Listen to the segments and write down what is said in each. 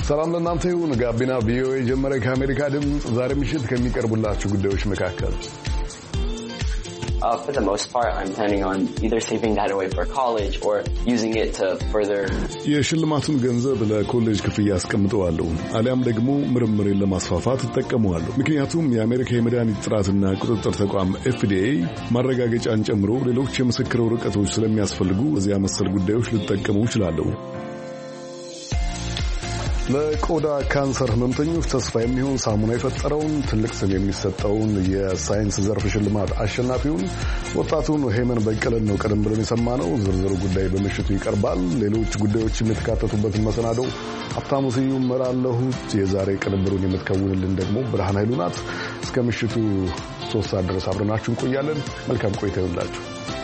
ሰላም ለእናንተ ይሁን። ጋቢና ቪኦኤ ጀመረ። ከአሜሪካ ድምፅ ዛሬ ምሽት ከሚቀርቡላችሁ ጉዳዮች መካከል For the most part, I'm planning on either saving that away for college or using it to further. የሽልማቱን ገንዘብ ለኮሌጅ ክፍያ አስቀምጠዋለሁ አሊያም ደግሞ ምርምሬን ለማስፋፋት እጠቀመዋለሁ። ምክንያቱም የአሜሪካ የመድኃኒት ጥራትና ቁጥጥር ተቋም FDA ማረጋገጫን ጨምሮ ሌሎች የምስክር ወረቀቶች ስለሚያስፈልጉ እዚያ መሰል ጉዳዮች ልጠቀሙ እችላለሁ። ለቆዳ ካንሰር ህመምተኞች ተስፋ የሚሆን ሳሙና የፈጠረውን ትልቅ ስም የሚሰጠውን የሳይንስ ዘርፍ ሽልማት አሸናፊውን ወጣቱን ሄመን በቀለን ነው ቀደም ብለን የሰማነው። ዝርዝሩ ጉዳይ በምሽቱ ይቀርባል። ሌሎች ጉዳዮችም የተካተቱበትን መሰናዶ ሀብታሙ ስዩም እመራለሁ። የዛሬ ቅንብሩን የምትከውንልን ደግሞ ብርሃን ኃይሉ ናት። እስከ ምሽቱ 3 ሰዓት ድረስ አብረናችሁ እንቆያለን። መልካም ቆይታ ይሁንላችሁ።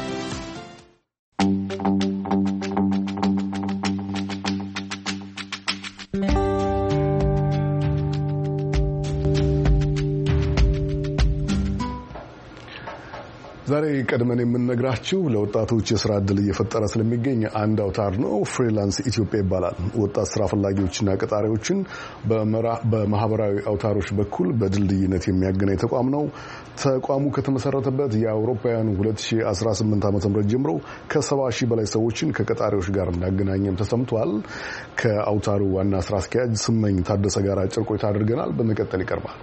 ዛሬ ቀድመን የምንነግራችሁ ለወጣቶች የሥራ ዕድል እየፈጠረ ስለሚገኝ አንድ አውታር ነው። ፍሪላንስ ኢትዮጵያ ይባላል። ወጣት ስራ ፈላጊዎችና ቀጣሪዎችን በማህበራዊ አውታሮች በኩል በድልድይነት የሚያገናኝ ተቋም ነው። ተቋሙ ከተመሰረተበት የአውሮፓውያኑ 2018 ዓ.ም ጀምሮ ከ70 ሺህ በላይ ሰዎችን ከቀጣሪዎች ጋር እንዳገናኘም ተሰምቷል። ከአውታሩ ዋና ስራ አስኪያጅ ስመኝ ታደሰ ጋር አጭር ቆይታ አድርገናል። በመቀጠል ይቀርባል።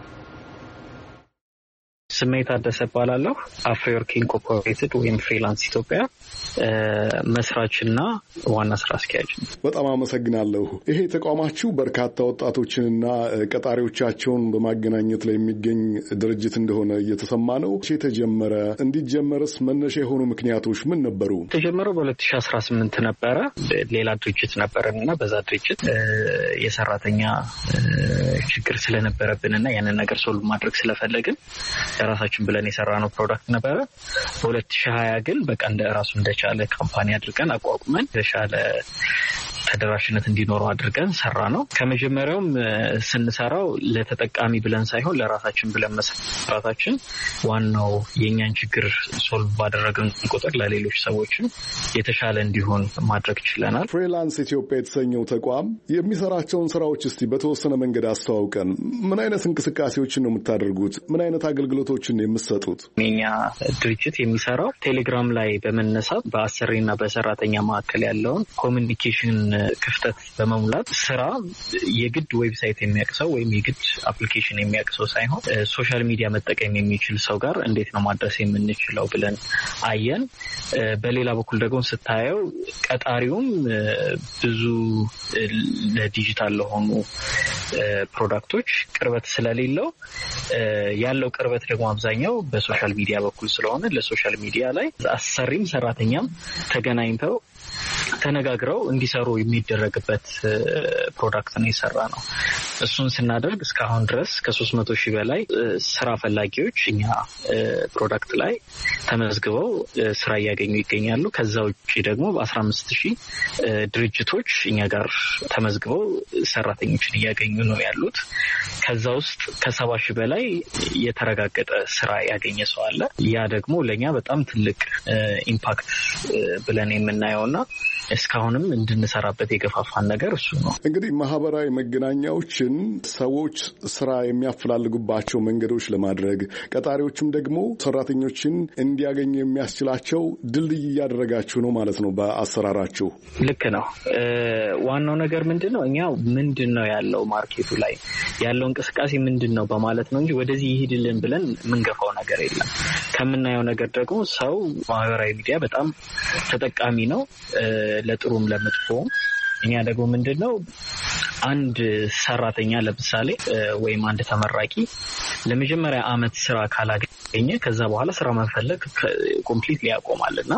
ስሜት ታደሰ እባላለሁ። አፍሪወርክ ኢንኮርፖሬትድ ወይም ፍሪላንስ ኢትዮጵያ መስራችና ዋና ስራ አስኪያጅ ነው። በጣም አመሰግናለሁ። ይሄ ተቋማችሁ በርካታ ወጣቶችንና ቀጣሪዎቻቸውን በማገናኘት ላይ የሚገኝ ድርጅት እንደሆነ እየተሰማ ነው። የተጀመረ እንዲጀመርስ መነሻ የሆኑ ምክንያቶች ምን ነበሩ? የተጀመረው በ2018 ነበረ። ሌላ ድርጅት ነበረንና በዛ ድርጅት የሰራተኛ ችግር ስለነበረብንና ያንን ነገር ሶልቭ ማድረግ ስለፈለግን ራሳችን ብለን የሰራነው ፕሮዳክት ነበረ። በ2020 ግን በቃ እንደ ራሱ እንደቻለ ካምፓኒ አድርገን አቋቁመን የተሻለ ተደራሽነት እንዲኖረው አድርገን ሰራ ነው። ከመጀመሪያውም ስንሰራው ለተጠቃሚ ብለን ሳይሆን ለራሳችን ብለን መስራታችን ዋናው የኛን ችግር ሶልቭ ባደረግን ቁጥር ለሌሎች ሰዎችም የተሻለ እንዲሆን ማድረግ ችለናል። ፍሪላንስ ኢትዮጵያ የተሰኘው ተቋም የሚሰራቸውን ስራዎች እስቲ በተወሰነ መንገድ አስተዋውቀን። ምን አይነት እንቅስቃሴዎችን ነው የምታደርጉት? ምን አይነት አገልግሎቶችን ነው የምትሰጡት? የኛ ድርጅት የሚሰራው ቴሌግራም ላይ በመነሳት በአሰሪና በሰራተኛ መካከል ያለውን ኮሚኒኬሽን ክፍተት በመሙላት ስራ የግድ ዌብሳይት የሚያቅሰው ወይም የግድ አፕሊኬሽን የሚያቅሰው ሳይሆን ሶሻል ሚዲያ መጠቀም የሚችል ሰው ጋር እንዴት ነው ማድረስ የምንችለው ብለን አየን። በሌላ በኩል ደግሞ ስታየው ቀጣሪውም ብዙ ለዲጂታል ለሆኑ ፕሮዳክቶች ቅርበት ስለሌለው ያለው ቅርበት ደግሞ አብዛኛው በሶሻል ሚዲያ በኩል ስለሆነ ለሶሻል ሚዲያ ላይ አሰሪም ሰራተኛም ተገናኝተው ተነጋግረው እንዲሰሩ የሚደረግበት ፕሮዳክት ነው የሰራ ነው። እሱን ስናደርግ እስካሁን ድረስ ከ300 ሺህ በላይ ስራ ፈላጊዎች እኛ ፕሮዳክት ላይ ተመዝግበው ስራ እያገኙ ይገኛሉ። ከዛ ውጪ ደግሞ በ15 ሺህ ድርጅቶች እኛ ጋር ተመዝግበው ሰራተኞችን እያገኙ ነው ያሉት። ከዛ ውስጥ ከ70 ሺህ በላይ የተረጋገጠ ስራ ያገኘ ሰው አለ። ያ ደግሞ ለኛ በጣም ትልቅ ኢምፓክት ብለን የምናየውና እስካሁንም እንድንሰራበት የገፋፋን ነገር እሱ ነው። እንግዲህ ማህበራዊ መገናኛዎችን ሰዎች ስራ የሚያፈላልጉባቸው መንገዶች ለማድረግ ቀጣሪዎችም ደግሞ ሰራተኞችን እንዲያገኙ የሚያስችላቸው ድልድይ እያደረጋችሁ ነው ማለት ነው በአሰራራችሁ። ልክ ነው። ዋናው ነገር ምንድነው? እኛ ምንድነው ያለው ማርኬቱ ላይ ያለው እንቅስቃሴ ምንድነው በማለት ነው እንጂ ወደዚህ ይሄድልን ብለን የምንገፋው ነገር የለም። ከምናየው ነገር ደግሞ ሰው ማህበራዊ ሚዲያ በጣም ተጠቃሚ ነው፣ ለጥሩም ለመጥፎም። እኛ ደግሞ ምንድነው አንድ ሰራተኛ ለምሳሌ ወይም አንድ ተመራቂ ለመጀመሪያ አመት ስራ ካላገኘ ከዛ በኋላ ስራ መፈለግ ኮምፕሊትሊ ያቆማልና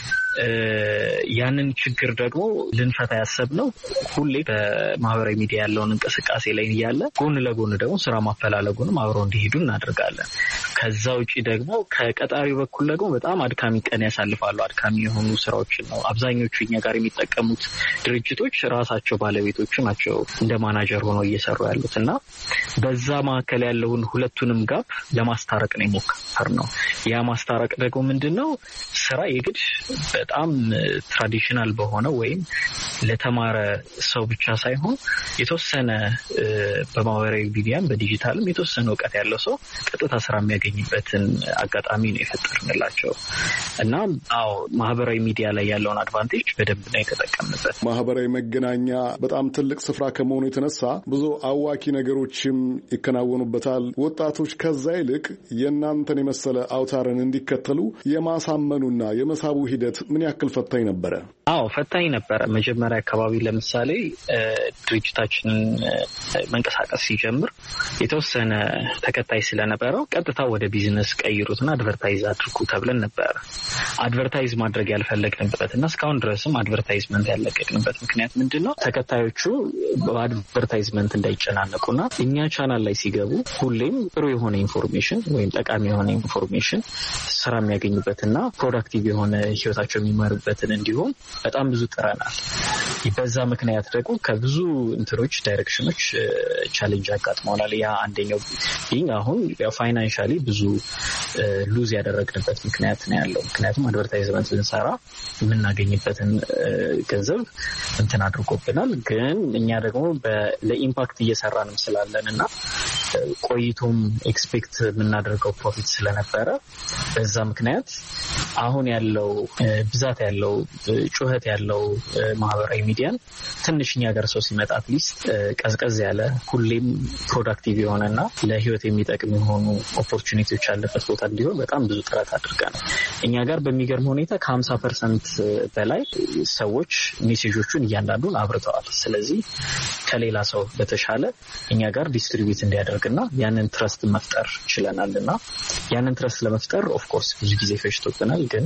ያንን ችግር ደግሞ ልንፈታ ያሰብነው ሁሌ በማህበራዊ ሚዲያ ያለውን እንቅስቃሴ ላይ ያለ ጎን ለጎን ደግሞ ስራ ማፈላለጉንም አብረው እንዲሄዱ እናደርጋለን። ከዛ ውጪ ደግሞ ከቀጣሪው በኩል ደግሞ በጣም አድካሚ ቀን ያሳልፋሉ። አድካሚ የሆኑ ስራዎችን ነው አብዛኞቹ እኛ ጋር የሚጠቀሙት ድርጅቶች ራሳቸው ባለቤቶቹ ናቸው እንደ ማናጀር ሆነው እየሰሩ ያሉት እና በዛ መካከል ያለውን ሁለቱንም ጋፕ ለማስታረቅ ነው የሞከርነው። ያ ማስታረቅ ደግሞ ምንድነው ስራ የግድ በጣም ትራዲሽናል በሆነ ወይም ለተማረ ሰው ብቻ ሳይሆን የተወሰነ በማህበራዊ ሚዲያም በዲጂታልም የተወሰነ እውቀት ያለው ሰው ቀጥታ ስራ የሚያገኝበትን አጋጣሚ ነው የፈጠርንላቸው እና ማህበራዊ ሚዲያ ላይ ያለውን አድቫንቴጅ በደንብ ነው የተጠቀምንበት። ማህበራዊ መገናኛ በጣም ትልቅ ስፍራ ከመሆኑ የተነሳ ብዙ አዋኪ ነገሮችም ይከናወኑበታል። ወጣቶች ከዛ ይልቅ የእናንተን የመሰለ አውታርን እንዲከተሉ የማሳመኑና የመሳቡ ሂደት ምን ያክል ፈታኝ ነበረ? ፈታኝ ነበረ። መጀመሪያ አካባቢ ለምሳሌ ድርጅታችንን መንቀሳቀስ ሲጀምር የተወሰነ ተከታይ ስለነበረው ቀጥታ ወደ ቢዝነስ ቀይሩትና አድቨርታይዝ አድርጉ ተብለን ነበር። አድቨርታይዝ ማድረግ ያልፈለግንበትና እስካሁን ድረስም አድቨርታይዝመንት ያለቀቅንበት ምክንያት ምንድነው? ተከታዮቹ በአድቨርታይዝመንት እንዳይጨናነቁና እኛ ቻናል ላይ ሲገቡ ሁሌም ጥሩ የሆነ ኢንፎርሜሽን ወይም ጠቃሚ የሆነ ኢንፎርሜሽን ስራ የሚያገኙበትና ፕሮዳክቲቭ የሆነ ህይወታቸው የሚመሩበትን እንዲሁም በጣም ብዙ ጥረናል። በዛ ምክንያት ደግሞ ከብዙ እንትሮች ዳይሬክሽኖች ቻሌንጅ አጋጥመውናል። ያ አንደኛው ቢንግ አሁን ፋይናንሻሊ ብዙ ሉዝ ያደረግንበት ምክንያት ነው ያለው። ምክንያቱም አድቨርታይዝመንት ልንሰራ የምናገኝበትን ገንዘብ እንትን አድርጎብናል። ግን እኛ ደግሞ ለኢምፓክት እየሰራንም ስላለንና ቆይቶም ኤክስፔክት የምናደርገው ፕሮፊት ስለነበረ በዛ ምክንያት አሁን ያለው ብዛት ያለው ጩኸት ያለው ማህበራዊ ሚዲያን ትንሽኛ ጋር ሰው ሲመጣ አትሊስት ቀዝቀዝ ያለ ሁሌም ፕሮዳክቲቭ የሆነና ለህይወት የሚጠቅም የሆኑ ኦፖርቹኒቲዎች ያለበት ቦታ እንዲሆን በጣም ብዙ ጥረት አድርገናል። እኛ ጋር በሚገርም ሁኔታ ከ50% በላይ ሰዎች ሜሴጆቹን እያንዳንዱን አብርተዋል። ስለዚህ ከሌላ ሰው በተሻለ እኛ ጋር ዲስትሪቢዩት እንዲያደርግና ያንን ትረስት መፍጠር ችለናልና ያንን ትረስት ለመፍጠር ኦፍ ኮርስ ብዙ ጊዜ ፈጅቶብናል። ግን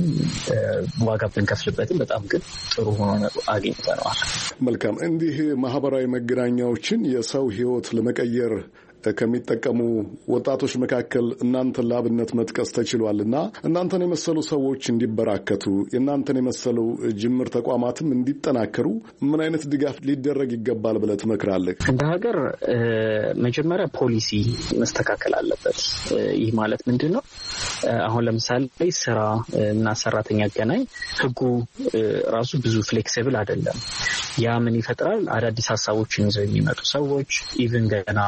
ዋጋ ብንከፍልበትም በጣም ግን ጥሩ ሆኖ አግኝተነዋል። መልካም። እንዲህ ማህበራዊ መገናኛዎችን የሰው ህይወት ለመቀየር ከሚጠቀሙ ወጣቶች መካከል እናንተን ለአብነት መጥቀስ ተችሏልና እናንተን የመሰሉ ሰዎች እንዲበራከቱ የእናንተን የመሰሉ ጅምር ተቋማትም እንዲጠናከሩ ምን አይነት ድጋፍ ሊደረግ ይገባል ብለህ ትመክራለህ? እንደ ሀገር መጀመሪያ ፖሊሲ መስተካከል አለበት። ይህ ማለት ምንድን ነው? አሁን ለምሳሌ ስራ እና ሰራተኛ አገናኝ ህጉ ራሱ ብዙ ፍሌክሲብል አይደለም። ያ ምን ይፈጥራል? አዳዲስ ሀሳቦችን ይዘው የሚመጡ ሰዎች ኢቭን ገና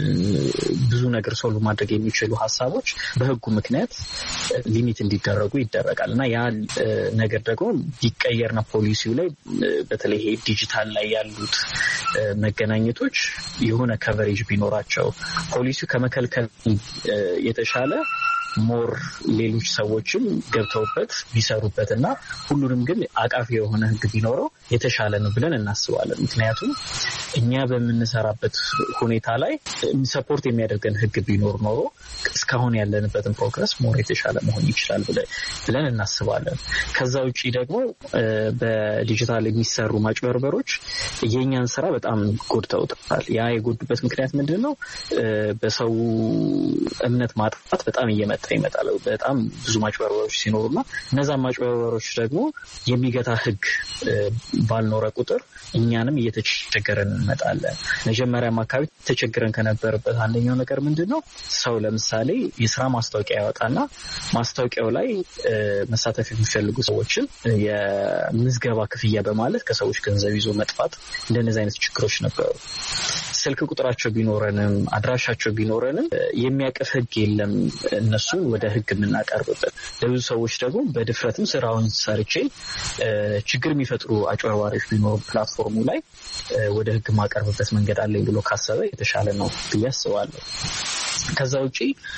ብዙ ነገር ሶልቭ ማድረግ የሚችሉ ሀሳቦች በህጉ ምክንያት ሊሚት እንዲደረጉ ይደረጋል እና ያ ነገር ደግሞ ቢቀየርና ፖሊሲው ላይ በተለይ ይሄ ዲጂታል ላይ ያሉት መገናኘቶች የሆነ ከቨሬጅ ቢኖራቸው ፖሊሲው ከመከልከል የተሻለ ሞር ሌሎች ሰዎችም ገብተውበት ቢሰሩበትና ሁሉንም ግን አቃፊ የሆነ ህግ ቢኖረው የተሻለ ነው ብለን እናስባለን። ምክንያቱም እኛ በምንሰራበት ሁኔታ ላይ ሰፖርት የሚያደርገን ህግ ቢኖር ኖሮ እስካሁን ያለንበትን ፕሮግረስ ሞር የተሻለ መሆን ይችላል ብለን እናስባለን። ከዛ ውጪ ደግሞ በዲጂታል የሚሰሩ ማጭበርበሮች የኛን ስራ በጣም ጎድተውታል። ያ የጎዱበት ምክንያት ምንድነው? በሰው እምነት ማጥፋት በጣም እየመጣ ይመጣል። በጣም ብዙ ማጭበርበሮች ሲኖሩና እነዛ ማጭበርበሮች ደግሞ የሚገታ ህግ ባልኖረ ቁጥር እኛንም እየተቸገረን እንመጣለን። መጀመሪያም አካባቢ ተቸግረን ከነበረበት አንደኛው ነገር ምንድነው? ሰው ለምሳሌ የስራ ማስታወቂያ ያወጣና ማስታወቂያው ላይ መሳተፍ የሚፈልጉ ሰዎችን የምዝገባ ክፍያ በማለት ከሰዎች ገንዘብ ይዞ መጥፋት፣ እንደነዚህ አይነት ችግሮች ነበሩ። ስልክ ቁጥራቸው ቢኖረንም አድራሻቸው ቢኖረንም የሚያቀፍ ህግ የለም እነሱን ወደ ህግ የምናቀርብበት። ለብዙ ሰዎች ደግሞ በድፍረትም ስራውን ሰርቼ ችግር የሚፈጥሩ አጭበርባሪዎች ቢኖሩ ፕላትፎርሙ ላይ ወደ ህግ ማቀርብበት መንገድ አለኝ ብሎ ካሰበ የተሻለ ነው ብዬ አስባለሁ። ከዛ ውጪ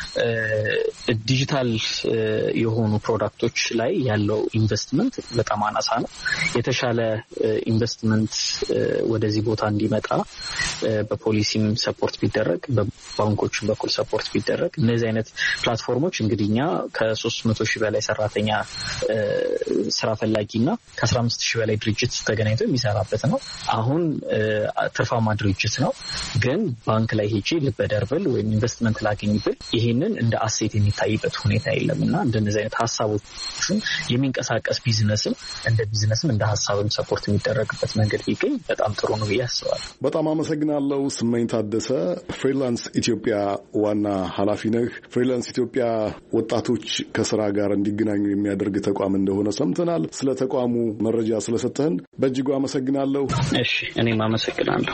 ዲጂታል የሆኑ ፕሮዳክቶች ላይ ያለው ኢንቨስትመንት በጣም አናሳ ነው። የተሻለ ኢንቨስትመንት ወደዚህ ቦታ እንዲመጣ በፖሊሲም ሰፖርት ቢደረግ፣ በባንኮችም በኩል ሰፖርት ቢደረግ እነዚህ አይነት ፕላትፎርሞች እንግዲህ እኛ ከ300,000 በላይ ሰራተኛ ስራ ፈላጊና ከ15,000 በላይ ድርጅት ተገናኝቶ የሚሰራበት ነው። አሁን ትርፋማ ድርጅት ነው። ግን ባንክ ላይ ሄጄ ልበደርብል ወይም ኢንቨስትመንት ኢንቨስትመንት ላገኝበት ይሄንን እንደ አሴት የሚታይበት ሁኔታ የለምና እንደነዚህ አይነት ሐሳቦችን የሚንቀሳቀስ ቢዝነስም እንደ ሐሳብም ሰፖርት የሚደረግበት መንገድ ቢገኝ በጣም ጥሩ ነው ያስባለሁ። በጣም አመሰግናለሁ። ስመኝ ታደሰ ፍሪላንስ ኢትዮጵያ ዋና ኃላፊ ነህ። ፍሪላንስ ኢትዮጵያ ወጣቶች ከስራ ጋር እንዲገናኙ የሚያደርግ ተቋም እንደሆነ ሰምተናል። ስለ ተቋሙ መረጃ ስለሰጠህን በእጅጉ አመሰግናለሁ። እሺ እኔም አመሰግናለሁ።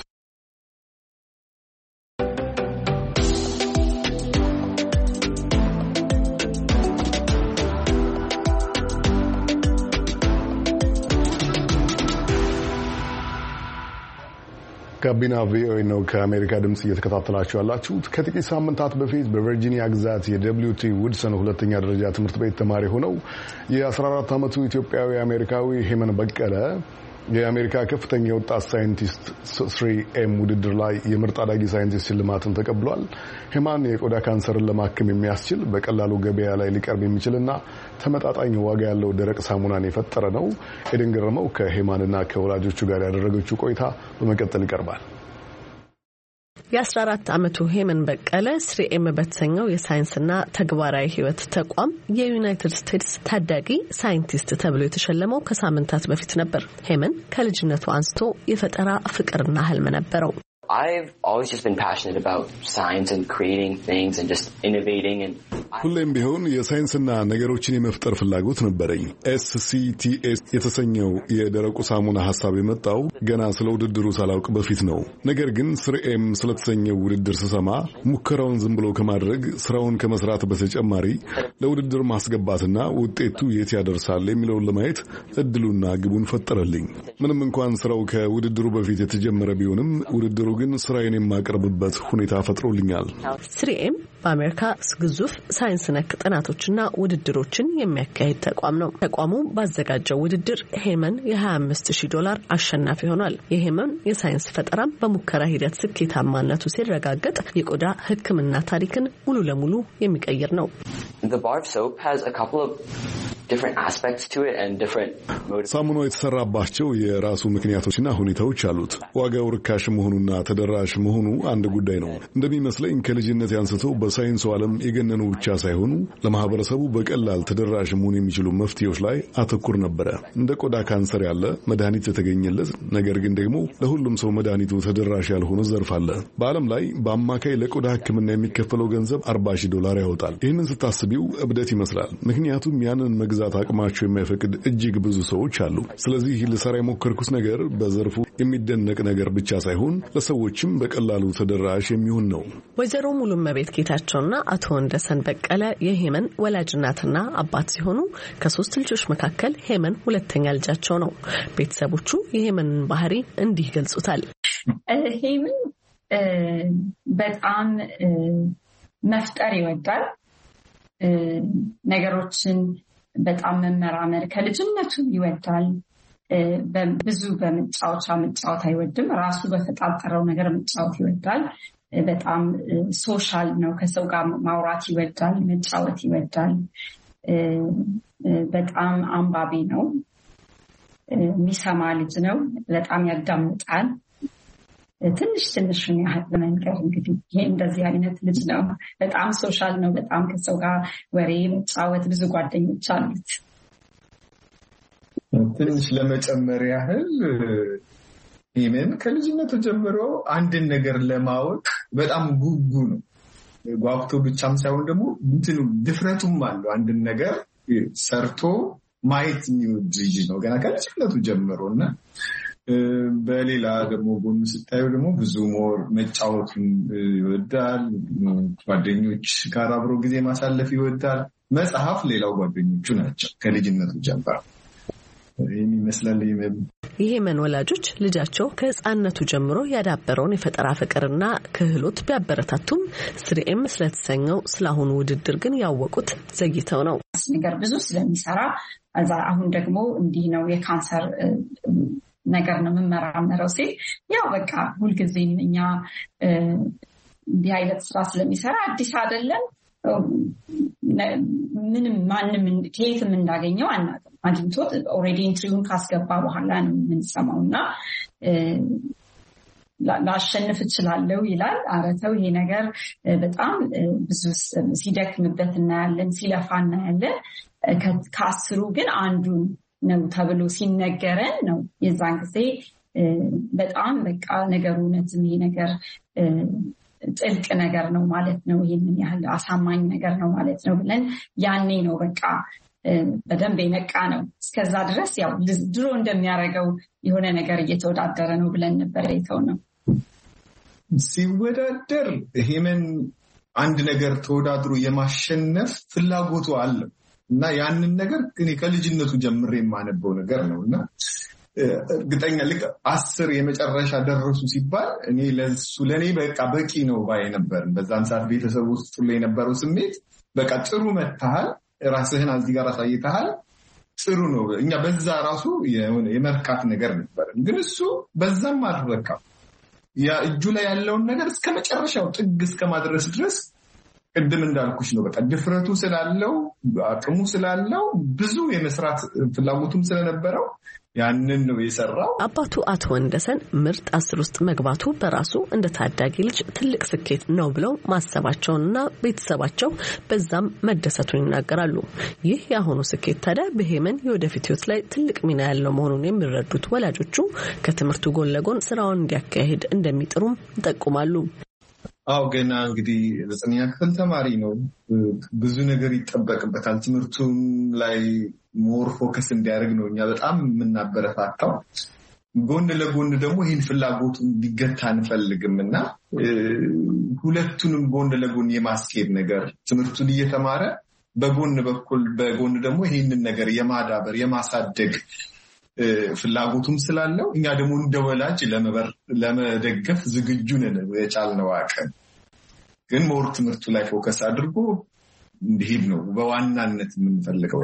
ጋቢና ቪኦኤ ነው ከአሜሪካ ድምጽ እየተከታተላችሁ ያላችሁት። ከጥቂት ሳምንታት በፊት በቨርጂኒያ ግዛት የደብሊውቲ ውድሰን ሁለተኛ ደረጃ ትምህርት ቤት ተማሪ ሆነው የ14 ዓመቱ ኢትዮጵያዊ አሜሪካዊ ሄመን በቀለ የአሜሪካ ከፍተኛ የወጣት ሳይንቲስት 3M ውድድር ላይ የምርጥ አዳጊ ሳይንቲስት ሽልማትን ተቀብሏል። ሄማን የቆዳ ካንሰርን ለማከም የሚያስችል በቀላሉ ገበያ ላይ ሊቀርብ የሚችልና ተመጣጣኝ ዋጋ ያለው ደረቅ ሳሙናን የፈጠረ ነው። ኤደን ገረመው ከሄማንና ከወላጆቹ ጋር ያደረገችው ቆይታ በመቀጠል ይቀርባል። የ14 ዓመቱ ሄመን በቀለ 3M በተሰኘው የሳይንስና ተግባራዊ ህይወት ተቋም የዩናይትድ ስቴትስ ታዳጊ ሳይንቲስት ተብሎ የተሸለመው ከሳምንታት በፊት ነበር። ሄመን ከልጅነቱ አንስቶ የፈጠራ ፍቅርና ህልም ነበረው። I've always just been passionate about science and creating things and just innovating and ሁሌም ቢሆን የሳይንስና ነገሮችን የመፍጠር ፍላጎት ነበረኝ። SCTS የተሰኘው የደረቁ ሳሙና ሐሳብ የመጣው ገና ስለ ውድድሩ ሳላውቅ በፊት ነው። ነገር ግን 3M ስለተሰኘው ውድድር ስሰማ ሙከራውን ዝም ብሎ ከማድረግ ስራውን ከመስራት በተጨማሪ ለውድድር ማስገባትና ውጤቱ የት ያደርሳል የሚለውን ለማየት እድሉና ግቡን ፈጠረልኝ። ምንም እንኳን ስራው ከውድድሩ በፊት የተጀመረ ቢሆንም ውድድሩ ግን ስራዬን የማቀርብበት ሁኔታ ፈጥሮልኛል። 3M በአሜሪካ ግዙፍ ሳይንስ ነክ ጥናቶችና ውድድሮችን የሚያካሂድ ተቋም ነው። ተቋሙ ባዘጋጀው ውድድር ሄመን $25,000 አሸናፊ ሆኗል። የሄመን የሳይንስ ፈጠራም በሙከራ ሂደት ስኬታማነቱ ሲረጋገጥ የቆዳ ሕክምና ታሪክን ሙሉ ለሙሉ የሚቀይር ነው። The bar of soap has a couple of different aspects to it and different motives. ሳሙናው የተሰራባቸው የራሱ ምክንያቶችና ሁኔታዎች አሉት። ዋጋው ርካሽ መሆኑና ተደራሽ መሆኑ አንድ ጉዳይ ነው። እንደሚመስለኝ ከልጅነት አንስቶ በሳይንሱ ዓለም የገነኑ ብቻ ሳይሆኑ ለማህበረሰቡ በቀላል ተደራሽ መሆን የሚችሉ መፍትሄዎች ላይ አተኩር ነበረ። እንደ ቆዳ ካንሰር ያለ መድኃኒት የተገኘለት ነገር ግን ደግሞ ለሁሉም ሰው መድኃኒቱ ተደራሽ ያልሆነ ዘርፍ አለ። በዓለም ላይ በአማካይ ለቆዳ ሕክምና የሚከፈለው ገንዘብ $40,000 ያወጣል። ይህንን ስታስቢው እብደት ይመስላል። ምክንያቱም ያንን መግዛት አቅማቸው የማይፈቅድ እጅግ ብዙ ሰዎች አሉ። ስለዚህ ልሰራ የሞከርኩት ነገር በዘርፉ የሚደነቅ ነገር ብቻ ሳይሆን ለሰዎችም በቀላሉ ተደራሽ የሚሆን ነው። ወይዘሮ ሙሉመቤት ጌታቸውና አቶ ወንደሰን በቀለ የሄመን ወላጅ እናትና አባት ሲሆኑ ከ3 ልጆች መካከል ሄመን ሁለተኛ ልጃቸው ነው። ቤተሰቦቹ የሄመንን ባህሪ እንዲህ ገልጹታል። ሄመን በጣም መፍጠር ይወዳል። ነገሮችን በጣም መመራመር ከልጅነቱ ይወዳል። ብዙ መጫወት አይወድም። ራሱ በተጣጠረው ነገር መጫወት ይወዳል። በጣም ሶሻል ነው። ከሰው ጋር ማውራት ይወዳል፣ መጫወት ይወዳል። በጣም አንባቢ ነው። የሚሰማ ልጅ ነው። በጣም ያዳምጣል። ትንሽን ያህል መንገር እንግዲህ ይሄ እንደዚህ አይነት ልጅ ነው። በጣም ሶሻል ነው። በጣም ከሰው ጋር ወሬ መጫወት፣ ብዙ ጓደኞች አሉት። ትንሽ ለመጨመር ያህል ሄመን ከልጅነቱ ጀምሮ አንድን ነገር ለማወቅ በጣም ጉጉ ነው። ጓጉቶ ብቻም ሳይሆን ደግሞ ድፍረቱም አለው። አንድን ነገር ሰርቶ ማየት የሚወድ ልጅ ነው ገና ከልጅነቱ ጀምሮና በሌላ ደግሞ ጎን ስታየው ደግሞ ብዙ ሞር መጫወቱን ይወዳል። ጓደኞች ጋር አብሮ ጊዜ ማሳለፍ ይወዳል። መጽሐፍ ሌላው ጓደኞቹ ናቸው ከልጅነቱ ጀምሮ። ይህን ይመስላል። የሄመን ወላጆች ልጃቸው ከህፃንነቱ ጀምሮ ያዳበረውን የፈጠራ ፍቅርና ክህሎት ቢያበረታቱም 3M ስለተሰኘው ስላሁኑ ውድድር ግን ያወቁት ዘግይተው ነው። ነገር ብዙ ስለሚሰራ አሁን ደግሞ እንዲህ ነው የካንሰር ነገር ነው የምመራመረው ሲል ያው በቃ ሁልጊዜም እኛ እንዲህ አይነት ስራ ስለሚሰራ አዲስ አይደለም። ምንም ማንም ከየትም እንዳገኘው አናውቅም። አግኝቶት ኦልሬዲ ኢንትሪውን ካስገባ በኋላ ነው የምንሰማው እና ላሸንፍ እችላለሁ ይላል። አረተው ይሄ ነገር በጣም ብዙ ሲደክምበት እናያለን፣ ሲለፋ እናያለን። ከአስሩ ግን አንዱን ነው ተብሎ ሲነገረን ነው የዛን ጊዜ በጣም በቃ ነገሩ እውነትም ይሄ ነገር ጥልቅ ነገር ነው ማለት ነው፣ ይሄንን ያህል አሳማኝ ነገር ነው ማለት ነው ብለን ያኔ ነው በቃ በደንብ የነቃ ነው። እስከዛ ድረስ ያው ድሮ እንደሚያደርገው የሆነ ነገር እየተወዳደረ ነው ብለን ነበር አይተው ነው ሲወዳደር። ሄመን አንድ ነገር ተወዳድሮ የማሸነፍ ፍላጎቱ አለ እና ያንን ነገር እኔ ከልጅነቱ ጀምሬ የማነበው ነገር ነው እና እርግጠኛ ልክ 10 የመጨረሻ ደረሱ ሲባል እኔ ለኔ በቃ በቂ ነው ባይ ነበር። በዛን ሰዓት ቤተሰብ ውስጥ ሁሉ የነበረው ስሜት በቃ ጥሩ መታሃል፣ ራስህን እዚህ ጋር አሳይተሃል፣ ጥሩ ነው። እኛ በዛ ራሱ የመርካት ነገር ነበር። ግን እሱ በዛም አልረካም። ያ እጁ ላይ ያለውን ነገር እስከ መጨረሻው ጥግ እስከ ማድረስ ድረስ ቅድም እንዳልኩሽ ነው በቃ ድፍረቱ ስላለው አቅሙ ስላለው ብዙ የመስራት ፍላጎቱም ስለነበረው ያንን ነው የሰራው። አባቱ አቶ ወንደሰን ምርጥ 10 ውስጥ መግባቱ በራሱ እንደ ታዳጊ ልጅ ትልቅ ስኬት ነው ብለው ማሰባቸውንና ቤተሰባቸው በዛም መደሰቱን ይናገራሉ። ይህ የአሁኑ ስኬት ታዲያ በሄመን የወደፊት ህይወት ላይ ትልቅ ሚና ያለው መሆኑን የሚረዱት ወላጆቹ ከትምህርቱ ጎን ለጎን ስራውን እንዲያካሂድ እንደሚጥሩም ይጠቁማሉ። አው ገና እንግዲህ 9ኛ ክፍል ተማሪ ነው። ብዙ ነገር ይጠበቅበታል። ትምህርቱም ላይ ሞር ፎከስ እንዲያደርግ ነው እኛ በጣም የምናበረታታው። ጎን ለጎን ደግሞ ይህን ፍላጎቱ እንዲገታ አንፈልግም እና ሁለቱንም ጎን ለጎን የማስኬድ ነገር ትምህርቱን እየተማረ በጎን ደግሞ ይህንን ነገር የማዳበር የማሳደግ ፍላጎቱም ስላለው እኛ ደግሞ እንደወላጅ ለመደገፍ ዝግጁ ነን የቻልነው አቅም። ግን ሞር ትምህርቱ ላይ ፎከስ አድርጎ እንዲሄድ ነው በዋናነት የምንፈልገው።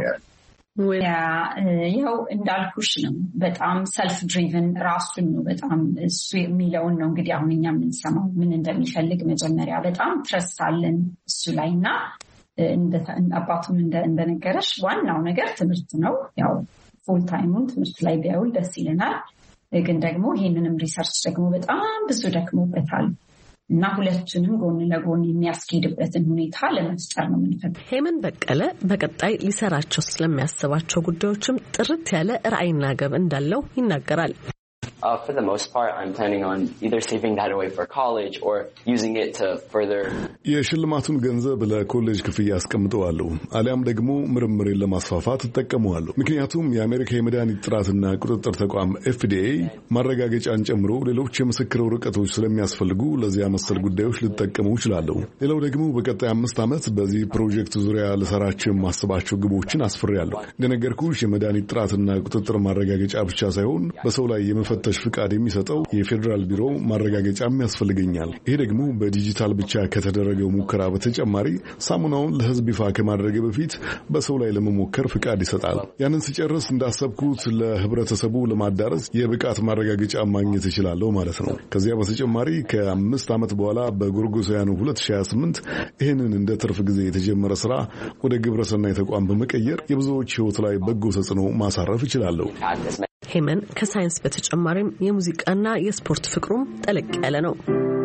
ያው እንዳልኩሽ ነው በጣም ሰልፍ ድሪቨን ራሱን ነው በጣም እሱ የሚለውን ነው እንግዲህ አሁን እኛ የምንሰማው ምን እንደሚፈልግ መጀመሪያ በጣም ትረስት አለን እሱ ላይ እና አባቱም እንደነገረሽ ዋናው ነገር ትምህርት ነው። ያው ፉል ታይሙን ትምህርት ላይ ቢያውል ደስ ይለናል። ግን ደግሞ ይህንንም ሪሰርች ደግሞ በጣም ብዙ ደክሞበታል እና ሁለቱንም ጎን ለጎን የሚያስኬድበትን ሁኔታ ለመፍጠር ነው የምንፈልገው። ሄመን በቀለ በቀጣይ ሊሰራቸው ስለሚያስባቸው ጉዳዮችም ጥርት ያለ ራዕይና ግብ እንዳለው ይናገራል። For the most part, I'm planning on either saving that away for college or using it to further. የሽልማቱን ገንዘብ ለኮሌጅ ክፍያ አስቀምጠዋለሁ አሊያም ደግሞ ምርምሬን ለማስፋፋት እጠቀመዋለሁ። ምክንያቱም የአሜሪካ የመድኃኒት ጥራትና ቁጥጥር ተቋም FDA ማረጋገጫን ጨምሮ ሌሎች የምስክር ወረቀቶች ስለሚያስፈልጉ ለዚያ መሰል ጉዳዮች ልጠቀመው እችላለሁ። ሌላው ደግሞ በቀጣይ 5 ዓመት በዚህ ፕሮጀክት ዙሪያ ልሰራቸው የማስባቸው ግቦችን አስፍሬያለሁ። እንደነገርኩሽ የመድኃኒት ጥራትና ቁጥጥር ማረጋገጫ ብቻ ሳይሆን በሰው ላይ የመፈተሽ ፍቃድ የሚሰጠው የፌዴራል ቢሮ ማረጋገጫም ያስፈልገኛል። ይሄ ደግሞ በዲጂታል ብቻ ከተደረገው ሙከራ በተጨማሪ ሳሙናውን ለሕዝብ ይፋ ከማድረግ በፊት በሰው ላይ ለመሞከር ፍቃድ ይሰጣል። ያንን ሲጨርስ እንዳሰብኩት ለህብረተሰቡ ለማዳረስ የብቃት ማረጋገጫ ማግኘት እችላለሁ ማለት ነው። ከዚያ በተጨማሪ ከ5 ዓመት በኋላ በጎርጎሳውያኑ 2028 ይህንን እንደ ትርፍ ጊዜ የተጀመረ ስራ ወደ ግብረሰናይ ተቋም በመቀየር የብዙዎች ህይወት ላይ በጎ ተጽዕኖ ማሳረፍ እችላለሁ። ሄመን ከሳይንስ በተጨማሪም የሙዚቃና የስፖርት ፍቅሩም ጠለቅ ያለ ነው።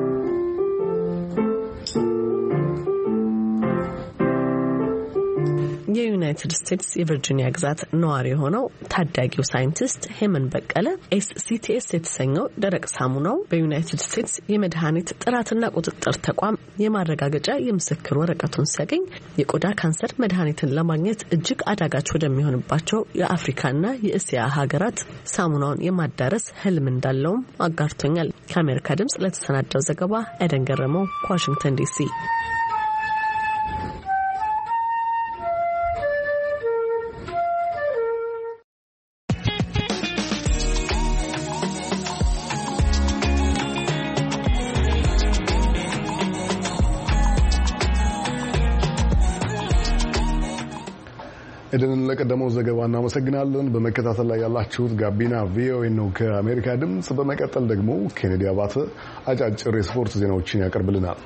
የዩናይትድ ስቴትስ የቨርጂኒያ ግዛት ነዋሪ የሆነው ታዳጊው ሳይንቲስት ሄመን በቀለ SCTS የተሰኘው ደረቅ ሳሙናው በዩናይትድ ስቴትስ የመድኃኒት ጥራትና ቁጥጥር ተቋም የማረጋገጫ የምስክር ወረቀቱን ሲያገኝ የቆዳ ካንሰር መድኃኒትን ለማግኘት እጅግ አዳጋች ወደሚሆንባቸው የአፍሪካና የእስያ ሀገራት ሳሙናውን የማዳረስ ህልም እንዳለውም አጋርቶኛል። ከአሜሪካ ድምጽ ለተሰናዳው ዘገባ ኤደን ገረመው ከዋሽንግተን ዲሲ። ኤደንን ለቀደመው ዘገባ እናመሰግናለን። በመከታተል ላይ ያላችሁት ጋቢና ቪኦኤ ነው ከአሜሪካ ድምጽ። በመቀጠል ደግሞ ኬኔዲ አባተ አጫጭር የስፖርት ዜናዎችን ያቀርብልናል።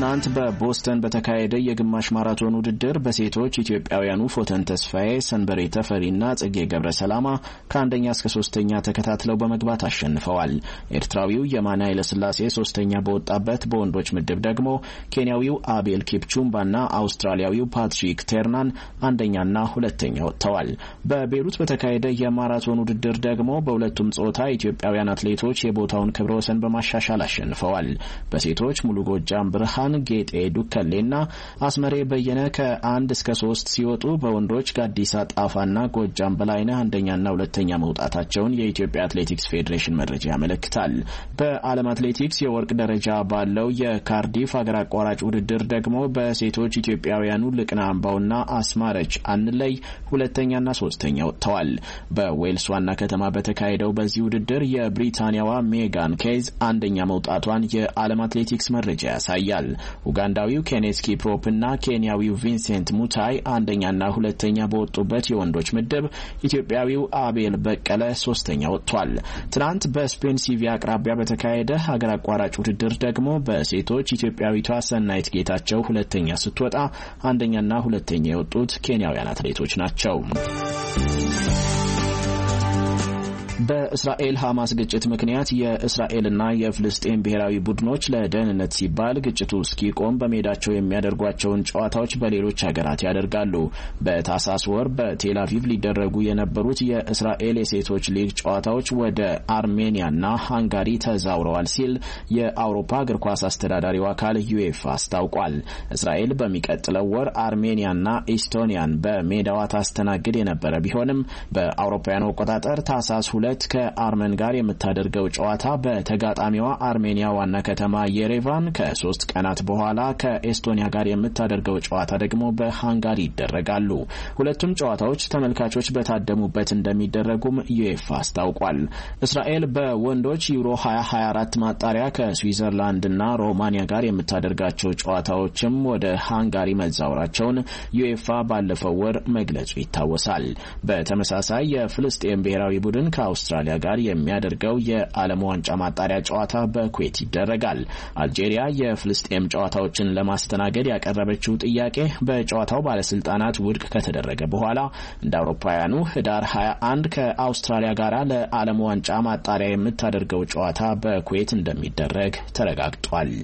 ትናንት በቦስተን በተካሄደ የግማሽ ማራቶን ውድድር በሴቶች ኢትዮጵያውያኑ ፎተን ተስፋዬ፣ ሰንበሬ ተፈሪና ጽጌ ገብረሰላማ ከአንደኛ እስከ 3ኛ ተከታትለው በመግባት አሸንፈዋል። ኤርትራዊው የማነ ኃይለስላሴ 3ኛ በወጣበት በወንዶች ምድብ ደግሞ ኬንያዊው አቤል ኪፕቹምባና አውስትራሊያዊው ፓትሪክ ቴርናን አንደኛና 2ኛ ወጥተዋል። በቤሩት በተካሄደ የማራቶን ውድድር ደግሞ በሁለቱም ጾታ ኢትዮጵያውያን አትሌቶች የቦታውን ክብረ ወሰን በማሻሻል አሸንፈዋል። በሴቶች ሙሉ ጎጃም ብርሃን ጌጤ ዱከሌና አስመሬ በየነ ከ1 እስከ 3 ሲወጡ በወንዶች ጋዲሳ ጣፋና ጎጃም በላይነህ አንደኛና 2ኛ መውጣታቸውን የኢትዮጵያ አትሌቲክስ ፌዴሬሽን መረጃ ያመለክታል። በዓለም አትሌቲክስ የወርቅ ደረጃ ባለው የካርዲፍ አገር አቋራጭ ውድድር ደግሞ በሴቶች ኢትዮጵያውያኑ ልቅና አምባውና አስማረች አንለይ 2ኛና 3ኛ ወጥተዋል። በዌልስ ዋና ከተማ በተካሄደው በዚህ ውድድር የብሪታንያዋ ሜጋን ኬዝ አንደኛ መውጣቷን የዓለም አትሌቲክስ መረጃ ያሳያል። ኡጋንዳዊው ኬኔት ኪፕሮፕ እና ኬንያዊው ቪንሴንት ሙታይ አንደኛና 2ኛ በወጡበት የወንዶች ምድብ ኢትዮጵያዊው አቤል በቀለ 3ኛ ወጥቷል። ትናንት በስፔን ሲቪያ አቅራቢያ በተካሄደ ሀገር አቋራጭ ውድድር ደግሞ በሴቶች ኢትዮጵያዊቷ ሰናይት ጌታቸው 2ኛ ስትወጣ አንደኛና 2ኛ የወጡት ኬንያውያን አትሌቶች ናቸው። በእስራኤል ሐማስ ግጭት ምክንያት የእስራኤልና የፍልስጤም ብሔራዊ ቡድኖች ለደህንነት ሲባል ግጭቱ እስኪቆም በሜዳቸው የሚያደርጓቸውን ጨዋታዎች በሌሎች ሀገራት ያደርጋሉ። በታህሳስ ወር በቴል አቪቭ ሊደረጉ የነበሩት የእስራኤል የሴቶች ሊግ ጨዋታዎች ወደ አርሜኒያና ሃንጋሪ ተዛውረዋል ሲል የአውሮፓ እግር ኳስ አስተዳዳሪው አካል ዩኤፋ አስታውቋል። እስራኤል በሚቀጥለው ወር አርሜኒያና ኢስቶኒያን በሜዳዋ ታስተናግድ የነበረ ቢሆንም በአውሮፓውያኑ አቆጣጠር ታህሳስ 2 ከአርመን ጋር የምታደርገው ጨዋታ በተጋጣሚዋ አርሜኒያ ዋና ከተማ የሬቫን ከ3 ቀናት በኋላ ከኤስቶኒያ ጋር የምታደርገው ጨዋታ ደግሞ በሃንጋሪ ይደረጋሉ። ሁለቱም ጨዋታዎች ተመልካቾች በታደሙበት እንደሚደረጉም ዩኤፋ አስታውቋል። እስራኤል በወንዶች ዩሮ 2024 ማጣሪያ ከስዊዘርላንድና ሮማኒያ ጋር የምታደርጋቸው ጨዋታዎችም ወደ ሃንጋሪ መዛወራቸውን ዩኤፋ ባለፈው ወር መግለጹ ይታወሳል። በተመሳሳይ የፍልስጤም ብሔራዊ ቡድን ከአውስትራሊያ ጋር የሚያደርገው የዓለም ዋንጫ ማጣሪያ ጨዋታ በኩዌት ይደረጋል። አልጄሪያ የፍልስጤም ጨዋታዎችን ለማስተናገድ ያቀረበችው ጥያቄ በጨዋታው ባለስልጣናት ውድቅ ከተደረገ በኋላ እንደ አውሮፓውያኑ ህዳር 21 ከአውስትራሊያ ጋር ለዓለም ዋንጫ ማጣሪያ የምታደርገው ጨዋታ በኩዌት እንደሚደረግ ተረጋግጧል።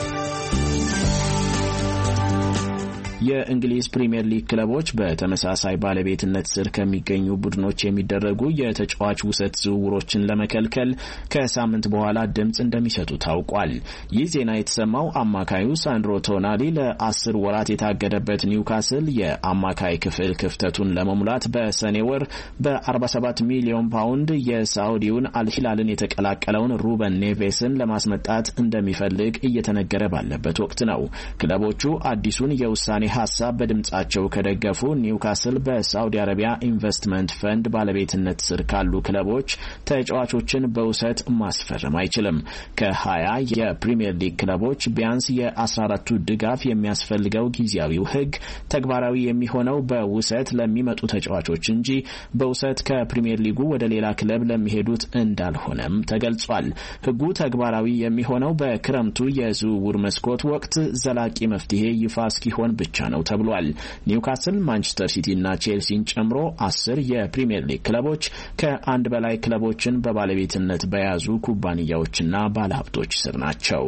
የእንግሊዝ ፕሪሚየር ሊግ ክለቦች በተመሳሳይ ባለቤትነት ስር ከሚገኙ ቡድኖች የሚደረጉ የተጫዋች ውሰት ዝውውሮችን ለመከልከል ከሳምንት በኋላ ድምጽ እንደሚሰጡ ታውቋል። ይህ ዜና የተሰማው አማካዩ ሳንድሮ ቶናሊ ለ10 ወራት የታገደበት ኒውካስል የአማካይ ክፍል ክፍተቱን ለመሙላት በሰኔ ወር በ47 ሚሊዮን ፓውንድ የሳውዲውን አልሂላልን የተቀላቀለውን ሩበን ኔቬስን ለማስመጣት እንደሚፈልግ እየተነገረ ባለበት ወቅት ነው። ክለቦቹ አዲሱን የውሳኔ ሐሳብ በድምጻቸው ከደገፉ ኒውካስል በሳውዲ አረቢያ ኢንቨስትመንት ፈንድ ባለቤትነት ስር ካሉ ክለቦች ተጫዋቾችን በውሰት ማስፈረም አይችልም። ከ20 የፕሪሚየር ሊግ ክለቦች ቢያንስ የ14ቱ ድጋፍ የሚያስፈልገው ጊዜያዊው ሕግ ተግባራዊ የሚሆነው በውሰት ለሚመጡ ተጫዋቾች እንጂ በውሰት ከፕሪሚየር ሊጉ ወደ ሌላ ክለብ ለሚሄዱት እንዳልሆነም ተገልጿል። ሕጉ ተግባራዊ የሚሆነው በክረምቱ የዝውውር መስኮት ወቅት ዘላቂ መፍትሄ ይፋ እስኪሆን ብቻ ነው ተብሏል። ኒውካስል፣ ማንቸስተር ሲቲ እና ቼልሲን ጨምሮ 10 የፕሪሚየር ሊግ ክለቦች ከአንድ በላይ ክለቦችን በባለቤትነት በያዙ ኩባንያዎችና ባለሀብቶች ስር ናቸው።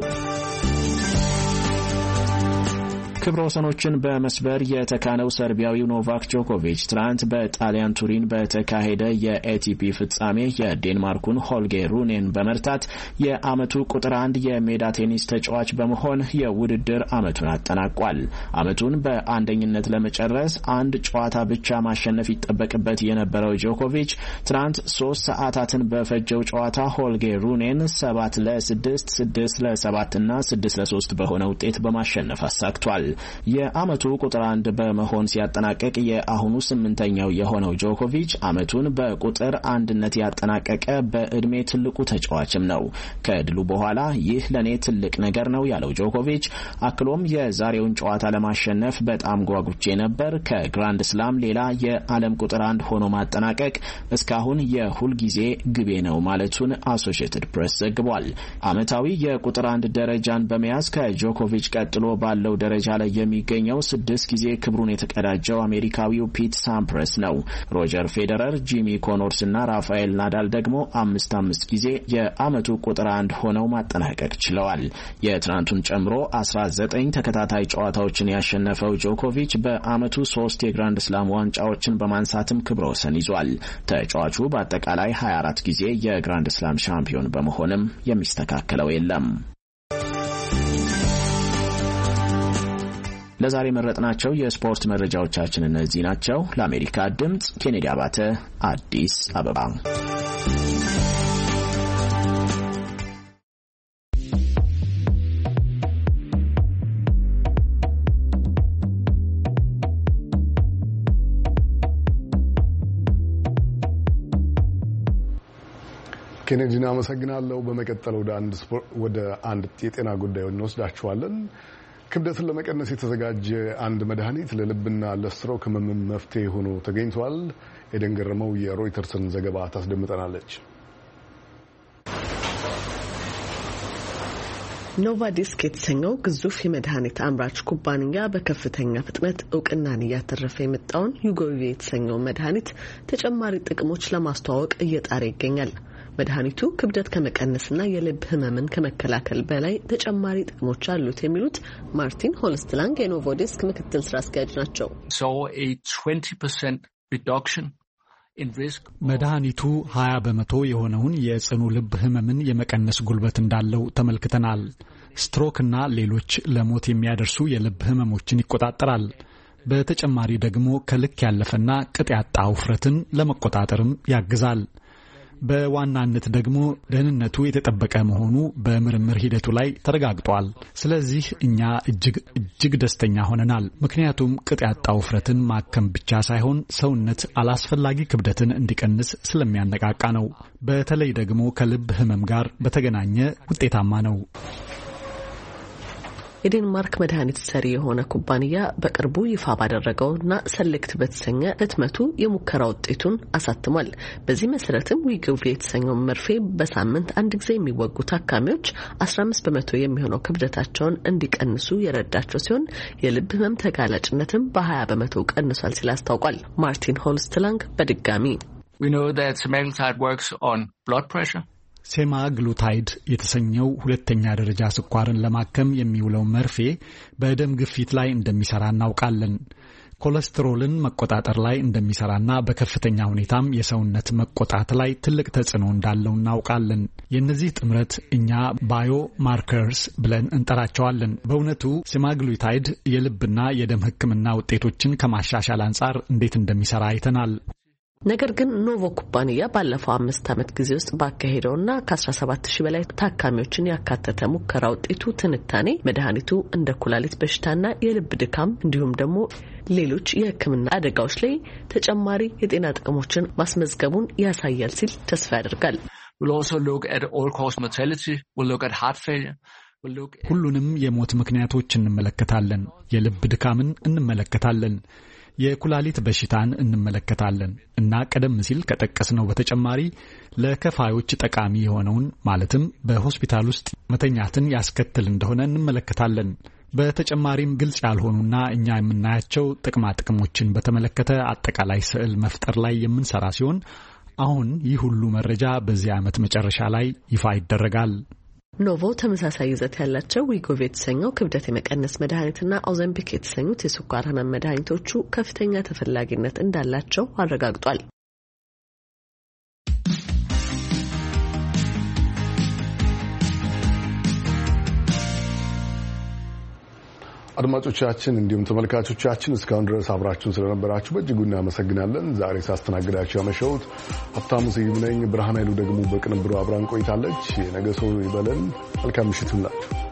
ክብረ ወሰኖችን በመስበር የተካነው ሰርቢያዊው ኖቫክ ጆኮቪች ትናንት በጣሊያን ቱሪን በተካሄደ የኤቲፒ ፍጻሜ የዴንማርኩን ሆልጌ ሩኔን በመርታት የዓመቱ ቁጥር 1 የሜዳ ቴኒስ ተጫዋች በመሆን የውድድር ዓመቱን አጠናቋል። ዓመቱን በአንደኝነት ለመጨረስ አንድ ጨዋታ ብቻ ማሸነፍ ይጠበቅበት የነበረው ጆኮቪች ትናንት 3 ሰዓታትን በፈጀው ጨዋታ ሆልጌ ሩኔን 7-6፣ 6-7 እና 6-3 በሆነ ውጤት በማሸነፍ አሳክቷል። የአመቱ ቁጥር 1 በመሆን ሲያጠናቀቅ የአሁኑ 8ኛው የሆነው ጆኮቪች አመቱን በቁጥር አንድነት ያጠናቀቀ በእድሜ ትልቁ ተጫዋችም ነው። ከድሉ በኋላ ይህ ለኔ ትልቅ ነገር ነው ያለው ጆኮቪች አክሎም የዛሬውን ጨዋታ ለማሸነፍ በጣም ጓጉቼ ነበር። ከግራንድ ስላም ሌላ የዓለም ቁጥር 1 ሆኖ ማጠናቀቅ እስካሁን የሁል ጊዜ ግቤ ነው ማለቱን አሶሺየትድ ፕሬስ ዘግቧል። አመታዊ የቁጥር 1 ደረጃን በመያዝ ከጆኮቪች ቀጥሎ ባለው ደረጃ ላይ የሚገኘው 6 ጊዜ ክብሩን የተቀዳጀው አሜሪካዊው ፒት ሳምፕረስ ነው። ሮጀር ፌዴረር፣ ጂሚ ኮኖርስ እና ራፋኤል ናዳል ደግሞ 5 ጊዜ የአመቱ ቁጥር 1 ሆነው ማጠናቀቅ ችለዋል። የትናንቱን ጨምሮ 19 ተከታታይ ጨዋታዎችን ያሸነፈው ጆኮቪች በአመቱ 3 የግራንድ ስላም ዋንጫዎችን በማንሳትም ክብረ ወሰን ይዟል። ተጫዋቹ በአጠቃላይ 24 ጊዜ የግራንድ ስላም ሻምፒዮን በመሆንም የሚስተካከለው የለም። ለዛሬ መረጥናቸው የስፖርት መረጃዎቻችን እነዚህ ናቸው። ለአሜሪካ ድምጽ ኬኔዲ አባተ አዲስ አበባ። ኬኔዲን አመሰግናለሁ። በመቀጠል ወደ አንድ የጤና ጉዳይ እንወስዳችኋለን። ክብደትን ለመቀነስ የተዘጋጀ አንድ መድኃኒት ለልብና ለስትሮክ ህመም መፍትሄ ሆኖ ተገኝቷል። ኤደን ገረመው የሮይተርስን ዘገባ ታስደምጠናለች። ኖቫዲስክ የተሰኘው ግዙፍ የመድኃኒት አምራች ኩባንያ በከፍተኛ ፍጥነት እውቅናን እያተረፈ የመጣውን ዩጎቪ የተሰኘው መድኃኒት ተጨማሪ ጥቅሞች ለማስተዋወቅ እየጣረ ይገኛል። መድኃኒቱ ክብደት ከመቀነስና የልብ ህመምን ከመከላከል በላይ ተጨማሪ ጥቅሞች አሉት የሚሉት ማርቲን ሆልስትላንግ የኖቫዲስክ ምክትል ስራ አስኪያጅ ናቸው። መድኃኒቱ 20% የሆነውን የጽኑ ልብ ህመምን የመቀነስ ጉልበት እንዳለው ተመልክተናል። ስትሮክና ሌሎች ለሞት የሚያደርሱ የልብ ህመሞችን ይቆጣጠራል። በተጨማሪ ደግሞ ከልክ ያለፈና ቅጥ ያጣ ውፍረትን ለመቆጣጠርም ያግዛል። በዋናነት ደግሞ ደህንነቱ የተጠበቀ መሆኑ በምርምር ሂደቱ ላይ ተረጋግጧል። ስለዚህ እኛ እጅግ ደስተኛ ሆነናል። ምክንያቱም ቅጥ ያጣ ውፍረትን ማከም ብቻ ሳይሆን ሰውነት አላስፈላጊ ክብደትን እንዲቀንስ ስለሚያነቃቃ ነው። በተለይ ደግሞ ከልብ ህመም ጋር በተገናኘ ውጤታማ ነው። የዴንማርክ መድኃኒት ሰሪ የሆነ ኩባንያ በቅርቡ ይፋ ባደረገውና ሰሌክት በተሰኘ ህትመቱ የሙከራ ውጤቱን አሳትሟል። በዚህ መሰረትም ዊጎቪ የተሰኘው መርፌ በሳምንት አንድ ጊዜ የሚወጉ ታካሚዎች 15% የሚሆነው ክብደታቸውን እንዲቀንሱ የረዳቸው ሲሆን የልብ ህመም ተጋላጭነትም በ20% ቀንሷል ሲል አስታውቋል። ማርቲን ሆልስትላንግ በድጋሚ ሴማግሉታይድ የተሰኘው ሁለተኛ ደረጃ ስኳርን ለማከም የሚውለው መርፌ በደም ግፊት ላይ እንደሚሰራ እናውቃለን። ኮሌስትሮልን መቆጣጠር ላይ እንደሚሰራና በከፍተኛ ሁኔታም የሰውነት መቆጣት ላይ ትልቅ ተጽዕኖ እንዳለው እናውቃለን። የነዚህ ጥምረት እኛ ባዮ ማርከርስ ብለን እንጠራቸዋለን። በእውነቱ ሴማግሉታይድ የልብና የደም ሕክምና ውጤቶችን ከማሻሻል አንጻር እንዴት እንደሚሰራ አይተናል። ነገር ግን ኖቮ ኩባንያ ባለፈው 5 ዓመት ጊዜ ውስጥ ባካሄደውና ከ17000 በላይ ታካሚዎችን ያካተተ ሙከራ ውጤቱ ትንታኔ መድኃኒቱ እንደ ኩላሊት በሽታና የልብ ድካም እንዲሁም ደግሞ ሌሎች የሕክምና አደጋዎች ላይ ተጨማሪ የጤና ጥቅሞችን ማስመዝገቡን ያሳያል ሲል ተስፋ ያደርጋል። ሁሉንም የሞት ምክንያቶች እንመለከታለን። የልብ ድካምን እንመለከታለን። የኩላሊት በሽታን እንመለከታለን እና ቀደም ሲል ከጠቀስነው በተጨማሪ ለከፋዮች ጠቃሚ የሆነውን ማለትም በሆስፒታል ውስጥ መተኛትን ያስከትል እንደሆነ እንመለከታለን። በተጨማሪም ግልጽ ያልሆኑና እኛ የምናያቸው ጥቅማ ጥቅሞችን በተመለከተ አጠቃላይ ስዕል መፍጠር ላይ የምንሰራ ሲሆን አሁን ይህ ሁሉ መረጃ በዚህ ዓመት መጨረሻ ላይ ይፋ ይደረጋል። ኖቮ ተመሳሳይ ይዘት ያላቸው ዊጎቪ የተሰኘው ክብደት የመቀነስ መድኃኒትና ኦዘምፒክ የተሰኙት የስኳር ህመም መድኃኒቶቹ ከፍተኛ ተፈላጊነት እንዳላቸው አረጋግጧል። አድማጮቻችን እንዲሁም ተመልካቾቻችን እስካሁን ድረስ አብራችሁን ስለነበራችሁ በእጅጉ እናመሰግናለን። ዛሬ ሳስተናግዳችሁ ያመሸሁት ሀብታሙ ስዩም ነኝ። ብርሃን ኃይሉ ደግሞ በቅንብሩ አብራን ቆይታለች። የነገ ሰው ይበለን። መልካም ምሽት ይሁንላችሁ።